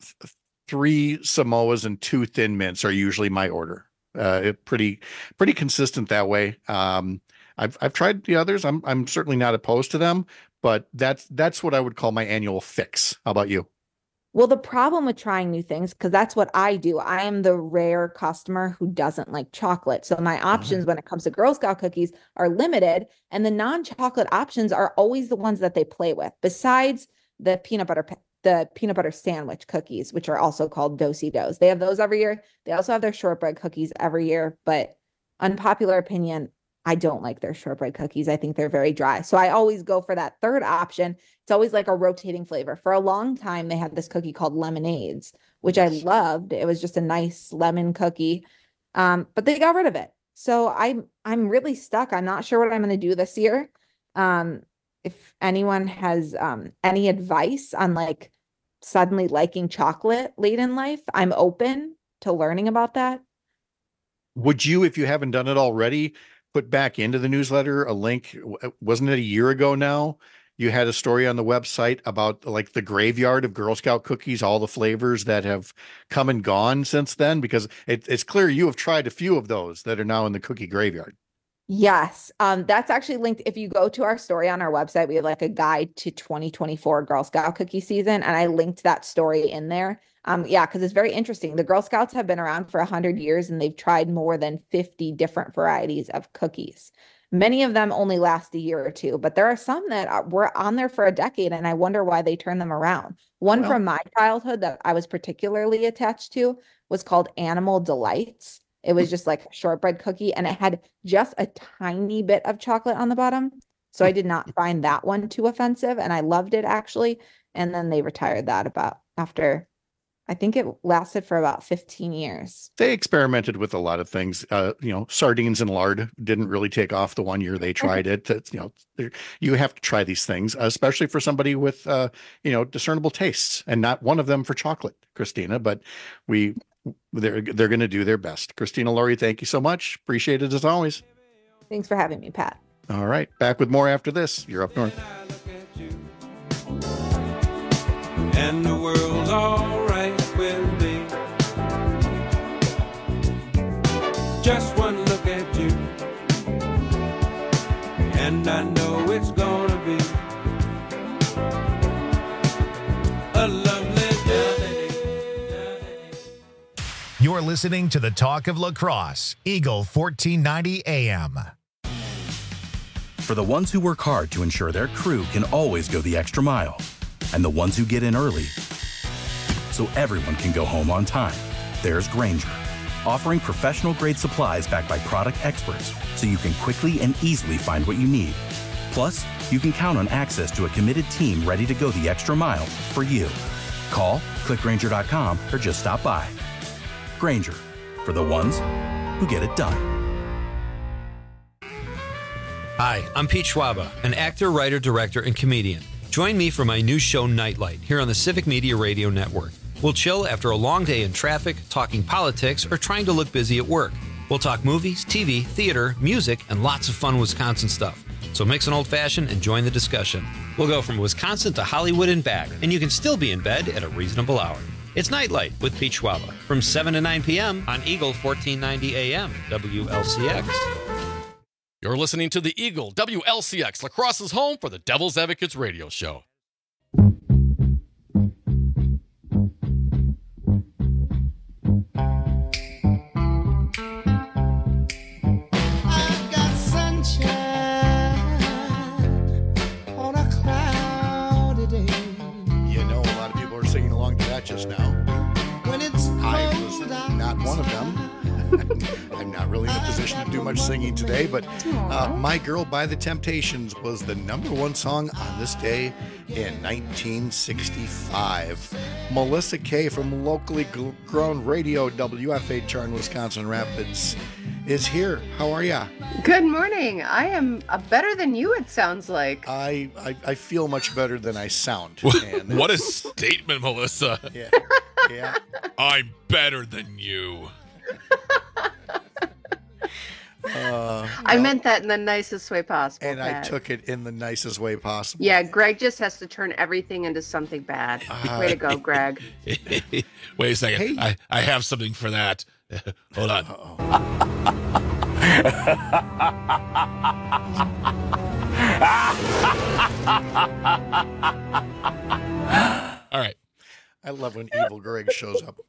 3 Samoas and 2 Thin Mints are usually my order. Pretty consistent that way. I've tried the others. I'm certainly not opposed to them, but that's what I would call my annual fix. How about you? Well, the problem with trying new things, because that's what I do. I am the rare customer who doesn't like chocolate. So my options when it comes to Girl Scout cookies are limited, and the non-chocolate options are always the ones that they play with. Besides the peanut butter sandwich cookies, which are also called Do-si-dos. They have those every year. They also have their shortbread cookies every year, but unpopular opinion, I don't like their shortbread cookies. I think they're very dry. So I always go for that third option. It's always like a rotating flavor. For a long time, they had this cookie called Lemonades, which I loved. It was just a nice lemon cookie, but they got rid of it. So I'm really stuck. I'm not sure what I'm going to do this year. If anyone has any advice on like suddenly liking chocolate late in life, I'm open to learning about that. Would you, if you haven't done it already, put back into the newsletter a link? Wasn't it a year ago now? You had a story on the website about like the graveyard of Girl Scout cookies, all the flavors that have come and gone since then, because it's clear you have tried a few of those that are now in the cookie graveyard. Yes. That's actually linked. If you go to our story on our website, we have like a guide to 2024 Girl Scout cookie season. And I linked that story in there. Because it's very interesting. The Girl Scouts have been around for 100 years and they've tried more than 50 different varieties of cookies. Many of them only last a year or two, but there are some that were on there for a decade, and I wonder why they turned them around. One from my childhood that I was particularly attached to was called Animal Delights. It was just like a shortbread cookie, and it had just a tiny bit of chocolate on the bottom. So I did not find that one too offensive, and I loved it actually. And then they retired that after, I think it lasted for about 15 years. They experimented with a lot of things. Sardines and lard didn't really take off the one year they tried it. You have to try these things, especially for somebody with, discernible tastes, and not one of them for chocolate, Christina, but they're going to do their best. Christina Laurie, thank you so much. Appreciate it as always. Thanks for having me, Pat. All right. Back with more after this. You're Up North. And the world's all right with me. Just one look at you, and I know it's gonna be a lovely day. You're listening to the Talk of Lacrosse, Eagle 1490 AM. For the ones who work hard to ensure their crew can always go the extra mile, and the ones who get in early so everyone can go home on time, there's Grainger, offering professional-grade supplies backed by product experts so you can quickly and easily find what you need. Plus, you can count on access to a committed team ready to go the extra mile for you. Call, click Grainger.com, or just stop by. Grainger, for the ones who get it done. Hi, I'm Pete Schwaba, an actor, writer, director, and comedian. Join me for my new show, Nightlight, here on the Civic Media Radio Network. We'll chill after a long day in traffic, talking politics, or trying to look busy at work. We'll talk movies, TV, theater, music, and lots of fun Wisconsin stuff. So mix an old-fashioned and join the discussion. We'll go from Wisconsin to Hollywood and back, and you can still be in bed at a reasonable hour. It's Nightlight with Pete Schwaba from 7 to 9 p.m. on Eagle 1490 AM, WLCX. You're listening to the Eagle, WLCX, Lacrosse's home for the Devil's Advocates radio show. I've got sunshine on a cloudy day. A lot of people are singing along to that just now. When it's I was not one of them. I'm not really in a position to do much singing today, but My Girl by the Temptations was the #1 song on this day in 1965. Melissa Kay from locally grown radio WFHR in Wisconsin Rapids is here. How are ya? Good morning. I am better than you, it sounds like. I feel much better than I sound. What a statement, Melissa. Yeah. I'm better than you. I meant that in the nicest way possible. And Pat. I took it in the nicest way possible. Yeah, Greg just has to turn everything into something bad. Way to go, Greg. Wait a second. Hey. I have something for that. Hold on. All right. I love when evil Greg shows up.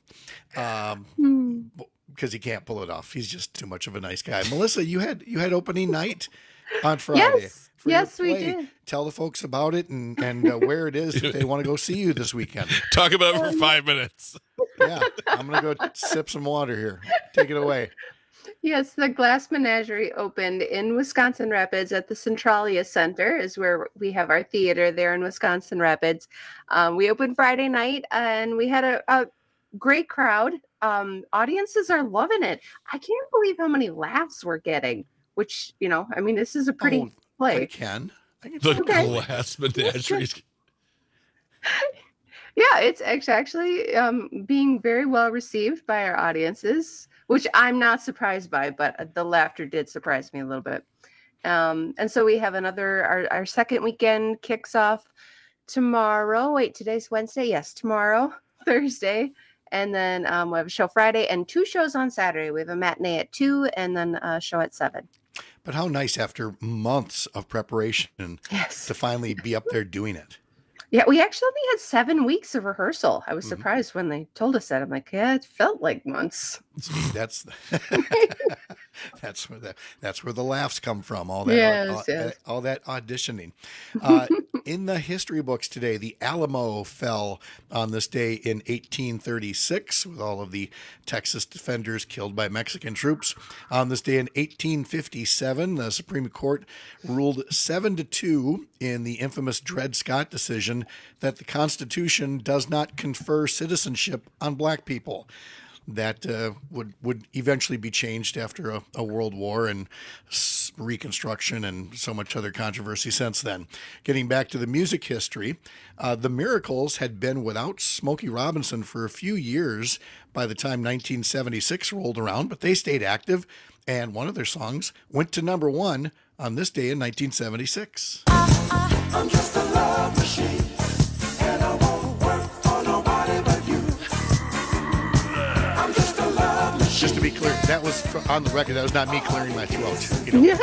Because he can't pull it off. He's just too much of a nice guy. Melissa, you had opening night on Friday. Yes, we did. Tell the folks about it and where it is if they want to go see you this weekend. Talk about it for 5 minutes. Yeah, I'm going to go sip some water here. Take it away. Yes, the Glass Menagerie opened in Wisconsin Rapids at the Centralia Center, is where we have our theater there in Wisconsin Rapids. We opened Friday night, and we had a great crowd. Audiences are loving it. I can't believe how many laughs we're getting, which, this is a pretty play. I can the Glass Menagerie. Yeah, it's actually being very well received by our audiences, which I'm not surprised by, but the laughter did surprise me a little bit. And so we have our second weekend kicks off tomorrow. Wait, today's Wednesday? Yes, tomorrow, Thursday. And then we have a show Friday and 2 shows on Saturday. We have a matinee at 2 and then a show at 7. But how nice after months of preparation to finally be up there doing it. Yeah, we actually only had 7 weeks of rehearsal. I was surprised when they told us that. I'm like, yeah, it felt like months. That's That's where the laughs come from. All that, all that auditioning. In the history books today, the Alamo fell on this day in 1836, with all of the Texas defenders killed by Mexican troops. On this day in 1857, the Supreme Court ruled 7-2 in the infamous Dred Scott decision that the Constitution does not confer citizenship on black people. That would eventually be changed after a world war and Reconstruction and so much other controversy since then. Getting back to the music history, the Miracles had been without Smokey Robinson for a few years by the time 1976 rolled around, but they stayed active, and one of their songs went to number 1 on this day in 1976. I'm just a love machine, and I won't work for nobody but you. I'm just a love machine. Just to be clear, that was on the record. That was not me clearing my throat. You know?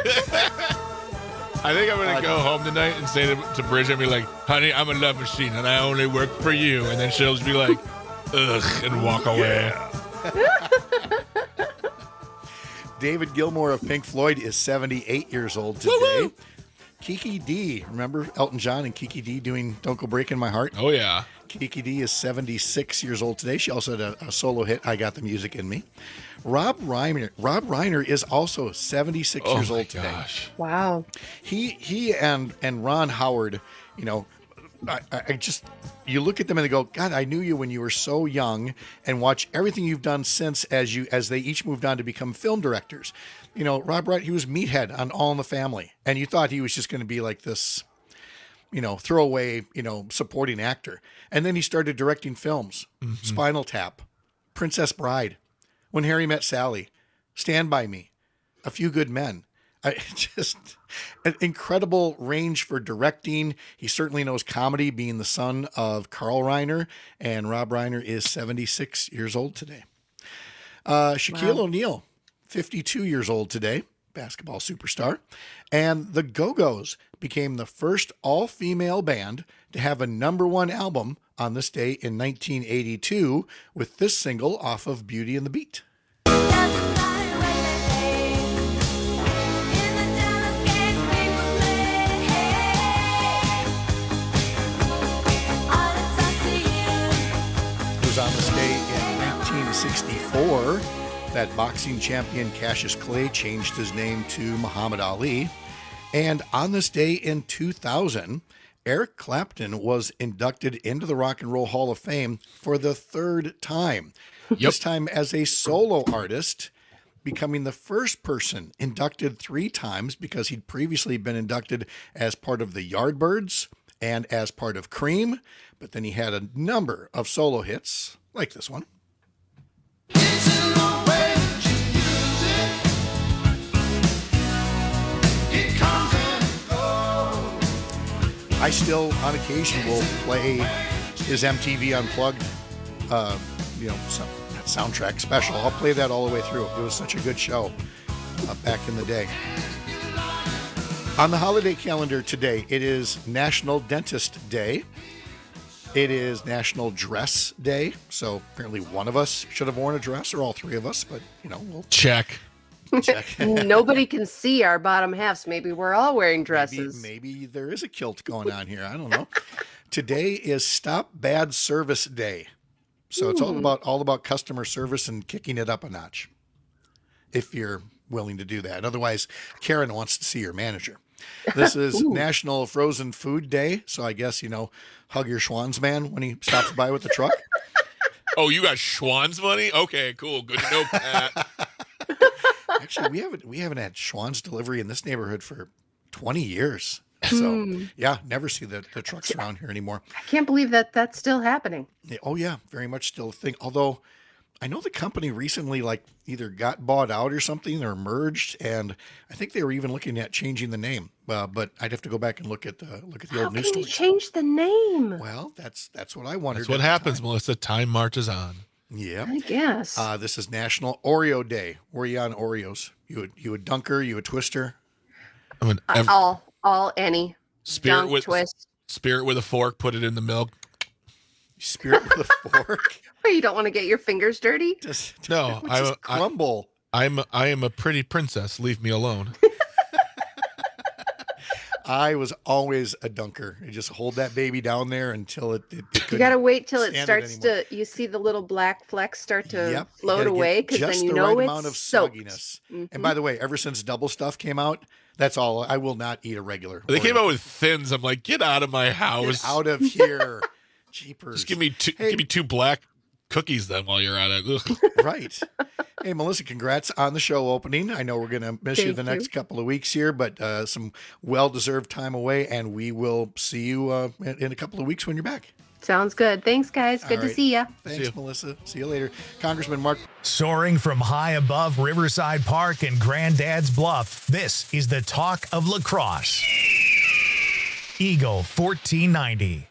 I think I'm going to go home tonight and say to Bridget, be like, honey, I'm a love machine, and I only work for you. And then she'll just be like, ugh, and walk away. David Gilmour of Pink Floyd is 78 years old today. Woo-woo! Kiki D, remember Elton John and Kiki D doing Don't Go Breaking My Heart? Oh, yeah. Kiki D is 76 years old today. She also had a solo hit, I Got the Music in Me. Rob Reiner is also 76 years old today. Gosh. Wow. He and Ron Howard, you know, I just, you look at them and they go, God, I knew you when you were so young, and watch everything you've done since as they each moved on to become film directors. You know, Rob Reiner, he was Meathead on All in the Family, and you thought he was just going to be like this, you know, throwaway, you know, supporting actor. And then he started directing films, Spinal Tap, Princess Bride, When Harry Met Sally, Stand By Me, A Few Good Men. Just an incredible range for directing. He certainly knows comedy, being the son of Carl Reiner, and Rob Reiner is 76 years old today. Shaquille O'Neal, 52 years old today, basketball superstar. And the Go-Go's became the first all-female band to have a #1 album on this day in 1982 with this single off of Beauty and the Beat. On this day in 1964, that boxing champion Cassius Clay changed his name to Muhammad Ali. And on this day in 2000, Eric Clapton was inducted into the Rock and Roll Hall of Fame for the 3rd time. This time as a solo artist, becoming the first person inducted 3 times, because he'd previously been inducted as part of the Yardbirds and as part of Cream, but then he had a number of solo hits like this one. I still, on occasion, will play his MTV Unplugged, soundtrack special. I'll play that all the way through. It was such a good show back in the day. On the holiday calendar today, it is National Dentist Day. It is National Dress Day. So apparently one of us should have worn a dress, or all 3 of us, but, we'll check. Nobody can see our bottom halves. Maybe we're all wearing dresses. Maybe there is a kilt going on here. I don't know. Today is Stop Bad Service Day. So it's all about customer service and kicking it up a notch, if you're willing to do that. Otherwise, Karen wants to see your manager. This is National Frozen Food Day. So I guess, hug your Schwann's man when he stops by with the truck. Oh, you got Schwann's money? Okay, cool. Good to know, Pat. Actually, we haven't had Schwann's delivery in this neighborhood for 20 years. So, yeah, never see the trucks around here anymore. I can't believe that's still happening. Oh, yeah, very much still a thing. Although I know the company recently either got bought out or something, or merged, and I think they were even looking at changing the name. But I'd have to go back and look at the old news stories. How can you change the name? Well, that's what I wondered. That's what happens, Melissa. Time marches on. Yeah, I guess. This is National Oreo Day. Were you on Oreos? You a dunker? You a twister? Any spirit with twist. Spirit with a fork. Put it in the milk. Spirit with a fork. You don't want to get your fingers dirty. Crumble. I am a pretty princess. Leave me alone. I was always a dunker. You just hold that baby down there until it you got to wait till it stand starts anymore. to, you see the little black flecks start to Yep, you float gotta get away, because just then you the know right it's amount of soaked. sogginess. Mhm. And by the way, ever since Double Stuff came out, that's all. I will not eat a regular. They came Oreo. out with Thins. I'm like, get out of my house. Get out of here. Jeepers. Just give me two black cookies then while you're at it. Ugh. Right. Hey, Melissa, congrats on the show opening. I know we're going to miss you Thank the you. next couple of weeks here, but some well-deserved time away, and we will see you in a couple of weeks when you're back. Sounds good. Thanks, guys. Good All to right. see ya. Thanks, Melissa. See you later. Congressman Mark. Soaring from high above Riverside Park and Granddad's Bluff, this is the talk of lacrosse. Eagle 1490.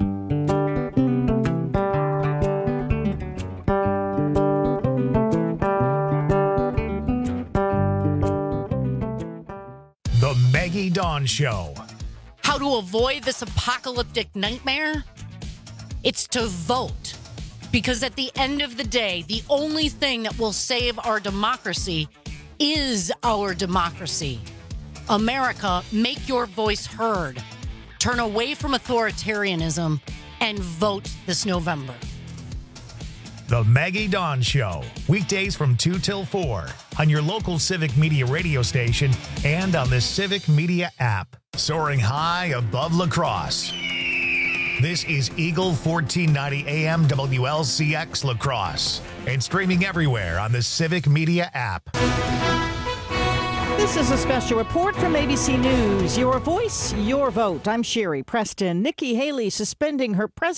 The Maggie Dawn Show. How to avoid this apocalyptic nightmare? It's to vote. Because at the end of the day, the only thing that will save our democracy is our democracy. America, make your voice heard. Turn away from authoritarianism and vote this November. The Maggie Dawn Show. Weekdays from 2 till 4 on your local Civic Media radio station and on the Civic Media app. Soaring high above lacrosse. This is Eagle 1490 AM WLCX Lacrosse and streaming everywhere on the Civic Media app. This is a special report from ABC News. Your voice, your vote. I'm Sherry Preston. Nikki Haley suspending her president.